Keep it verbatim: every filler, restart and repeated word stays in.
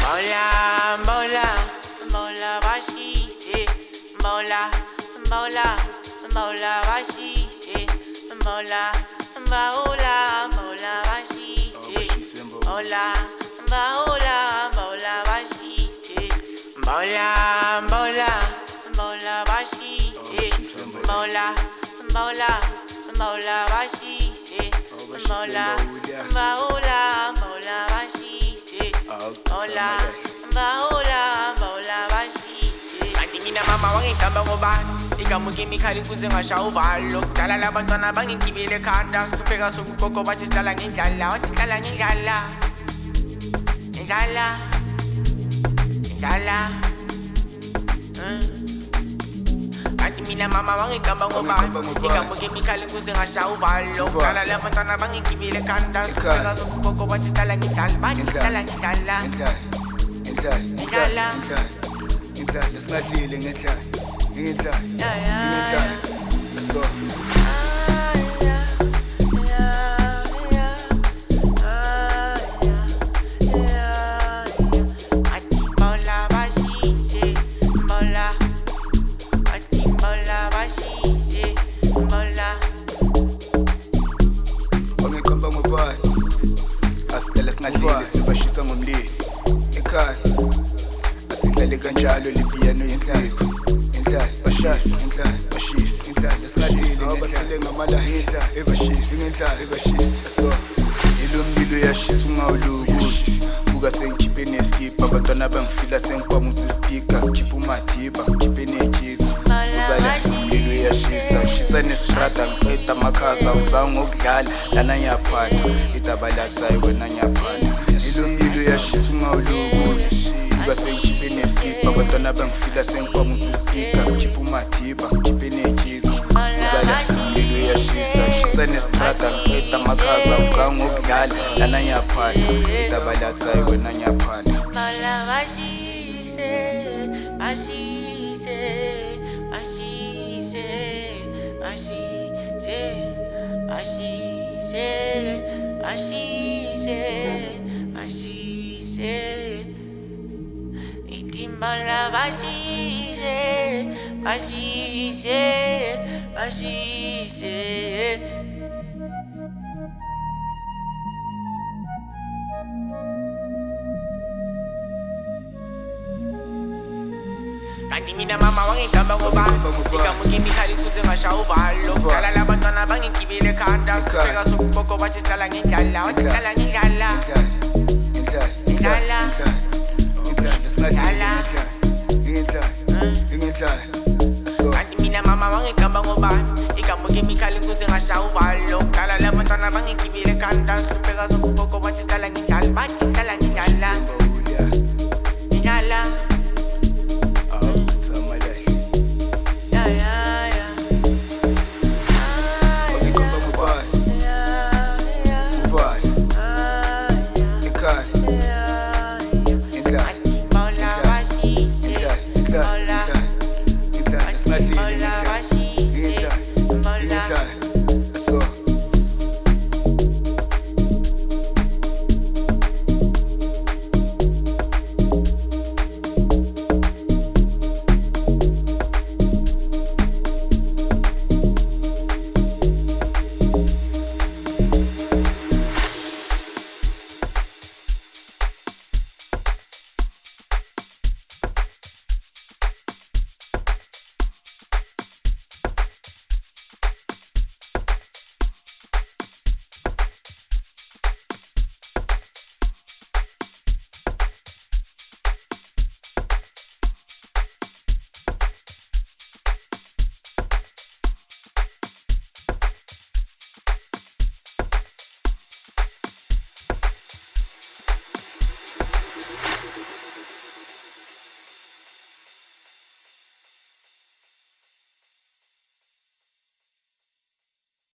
Mola, mola, mola bashise, mola, mola, mola bashise, mola, mola, mola bashise, mola, mola, mola bashise, mola, mola, mola bashise, mola, mola, mola bashise, mola, mola, mola bashise, mola, mola, mola bashise. Kanti mina mama wangigamba ngobani igamuke imikhali kuze ngasha uvalo kudala labantwana bangigibele ekhanda sihlupheka sokugogo bathi sidlala ngendlala wathi sidlala ngendlala ngendlala ngendlala kanti mina mama wangigamba ngobani igamuke imikhali kuze ngasha uvalo kudala labantwana bangigibele ekhanda sihlupheka sokugogo bathi sidlala ngendlala bathi sidlala ngendlala ngendlala ngendlala singadlile ngendlala ngendlala ngendlala let's go. Wangigamba ngobani asicela singadlile sibashisa ngomlilo ekhaya asidlale kanjalo lipiano yensiko indlala bashisi indlala bashisi indlala singadlile abathele ngamalahinda ebashisi indlala ebashisi so ilomlilo yashisa ungawulukuthi buka sengikhiphe neskipa abantwana bangifila sengikwamu sispeaker sikhipha uMadiba ngikhiphe nejiza uzala umlilo yashisa shisa nestrada ngiqeda amakhaza uzange ngokudlala lana ngiyaphana idaba laksayo wena ngiyaphana ilomlilo yashisa ungawulukuthi sengikhiphe neskipa abantwana bangifila sengikwamu sispeaker ngikhipha uMadiba ngikhiphe nejiza uzala umlilo yashisa shisa nestrada ngiqeda amakhaza uzange ngokudlala lana ngiyaphana idaba laksayo wena ngiyaphana mola bashise bashise bashise bashise bashise bashise bashise mola bashise bashise bashise kanti mina mama wangigamba ngobani igamuke imikhali kuze ngasha uvalo kudala labantwana bangigibele ekhanda sihlupheka sokugogo bathi sidlala ngendlala wathi sidlala ngendlala ngendlala kanti mina mama wangigamba ngobani igamuke imikhali kuze ngasha uvalo kudala labantwana bangigibele ekhanda sihlupheka sokugogo bathi